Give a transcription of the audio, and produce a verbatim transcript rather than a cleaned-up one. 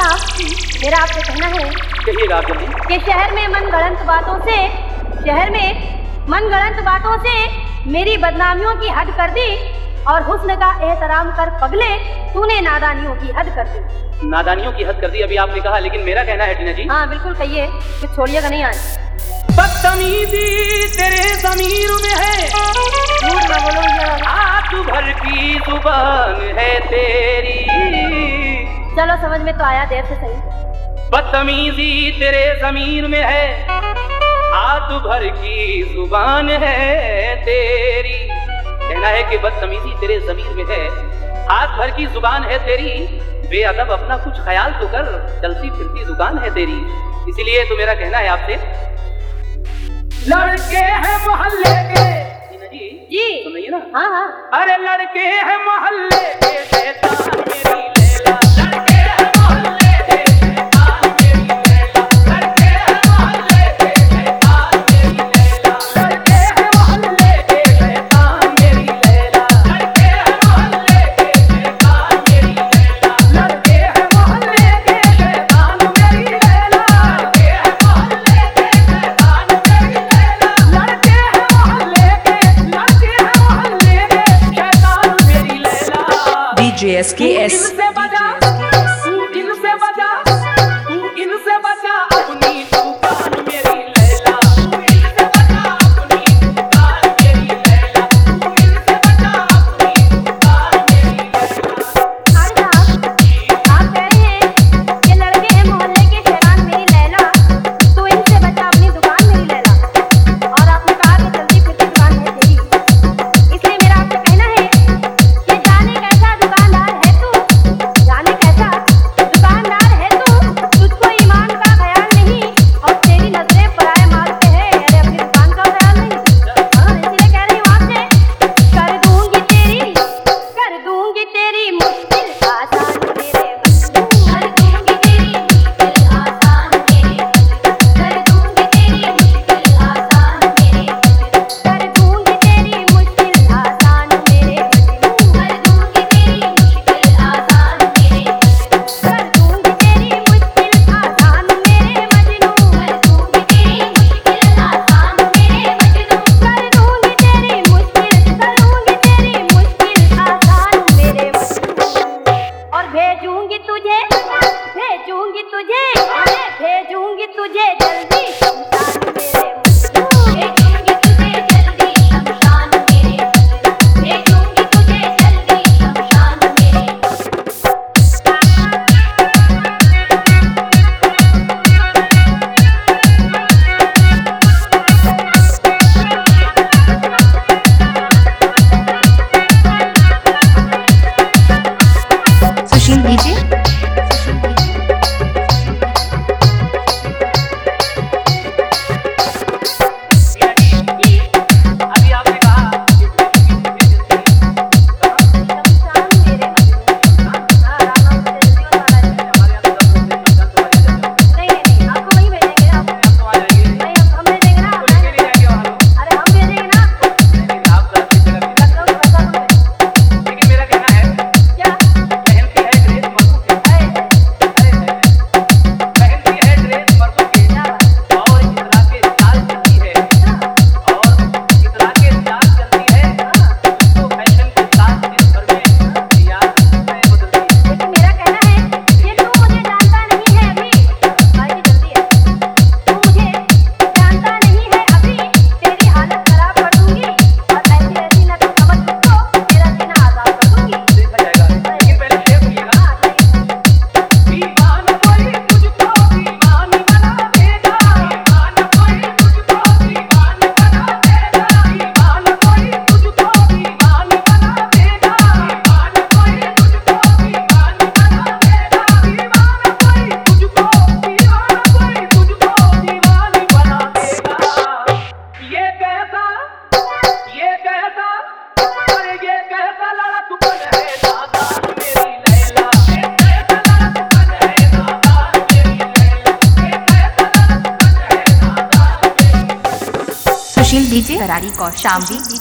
साहब, मेरा आपसे कहना है कहिएगा आप जल्दी कि शहर में मनगढ़ंत बातों से शहर में मनगढ़ंत बातों से मेरी बदनामियों की हद कर दी और हुस्न का एहतराम कर पगले तूने नादानियों की हद कर दी। नादानियों की हद कर दी अभी आपने कहा, लेकिन मेरा कहना है टीना जी। हाँ बिल्कुल कहिए, कुछ छोड़िएगा नहीं आज। बदतमीजी तेरे ज़मीर में है, झूठ ना बोलो, हाथ भर की जुबान है तेरी। चलो समझ में तो आया, देर से सही। बदतमीजी तेरे ज़मीर में है, हाथ भर की जुबान है तेरी। कहना है कि बदतमीजी तेरे ज़मीर में है, हाथ भर की जुबान है तेरी। बेअदब अपना कुछ ख्याल तो कर, चलती फिरती दुकान है तेरी। इसीलिए तो मेरा कहना है आपसे, लड़के हैं मोहल्ले के जी जी सुनिए ना। हाँ हाँ, अरे लड़के हैं मोहल्ले के शैतान मेरी लैला, लड़के हैं मोहल्ले के शैतान मेरी लैला, लड़के हैं मोहल्ले के शैतान मेरी लैला, लड़के हैं मोहल्ले के शैतान मेरी लैला, लड़के हैं मोहल्ले के शैतान मेरी लैला, लड़के हैं मोहल्ले के शैतान मेरी लैला, लड़के हैं मोहल्ले के शैतान मेरी लैला, लड़के हैं मोहल्ले के लड़के हैं मोहल्ले के शैतान मेरी Laila. DJ S K S इनसे बजा इनसे बजा इनसे बजा अपनी दुकान मेरी लैला, इनसे बजा अपनी दुकान मेरी लैला, इनसे बजा अपनी दुकान मेरी लैला। अरे साहब, आप कह रहे हैं कि लड़के हैं मोहल्ले के शैतान मेरी लैला, तो इनसे बचा अपनी दुकान मेरी लैला। और आपने कहा कि चलती फिरती दुकान है तेरी। इसलिए मेरा आपसे कहना है कि जाने कैसा दुकानदार है तू, जाने कैसा दुकानदार है तू, तुझको ईमान का ख्याल नहीं और तेरी नजरें पराए माल पे है। अरे अपनी दुकान का ख्याल नहीं। हाँ, इसलिए कह रही हूँ आपसे, कर दूंगी तेरी कर दूंगी तेरी मुश्किल आसान तेरे कर दूंगी तेरी मुश्किल आसान तेरे कर दूंगी तेरी मुश्किल आसान तेरे कर दूंगी तेरी मुश्किल आसान मेरे कर दूंगी तेरी मुश्किल आसान मेरे कर दूंगी तेरी मुश्किल आसान मेरे मजनू कर दूंगी तेरी मुश्किल आसान मेरे मजनू कर दूंगी तेरी मुश्किल करूंगी तेरी मुश्किल आसान मेरे मजनू। और भेजूंगी तुझे भेजूंगी तुझे अरे भेजूंगी तुझे जल्दी शमशान मेरे मजनू भेजूंगी तुझे जल्दी शमशान मेरे मजनू भेजूंगी तुझे जल्दी शमशान मेरे सुशील डीजे अभी आपने कहा कि शमशान मेरे मजनू। हाँ, आराम से जल्दी और मारा जाए। नहीं नहीं नहीं, आपको वहीं भेजेंगे। आप नहीं, हम हम भेजेंगे ना। अरे हम भेजेंगे ना। मतलब पैसा तो लेकिन मेरा कहना है, क्या पहनती है ड्रेस मर्दों के, है अरे है, पहनती है ड्रेस मर्दों के, क्या और इतरा के चाल चलती है, और इतरा के चाल चलती है, तो फैशन के साथ दिन भर में यार मैं बदलती है। लेकिन मेरा कहना है ये तू मुझे जानता नहीं है अभी। भाई की जल्दी है, तू मुझे जानता नहीं है अभी। तेरी हालत खराब कर दूंगी और ऐसी ऐसी न तो समझ उसको, तेरा सीना आजाद कर दूंगी। देखा जाएगा, लेकिन पहले शेर सुनिएगा। हाँ सही। दीवान कोई तुझको दीवान बना देगा, दीवान कोई तुझको दीवान बना देगा, दीवान कोई तुझको दीवान बना देगा, दीवान कोई तुझको दीवान बना देगा, दीवान कोई तुझको दीवान कोई तुझको दीवान बना देगा। ये कैसा ये कैसा अरे ये कैसा लड़कपन है नादान मेरी लैला, ये कैसा लड़कपन है नादान मेरी लैला, ये कैसा लड़कपन है नादान मेरी। सुशील डीजे करारी कौशाम्बी।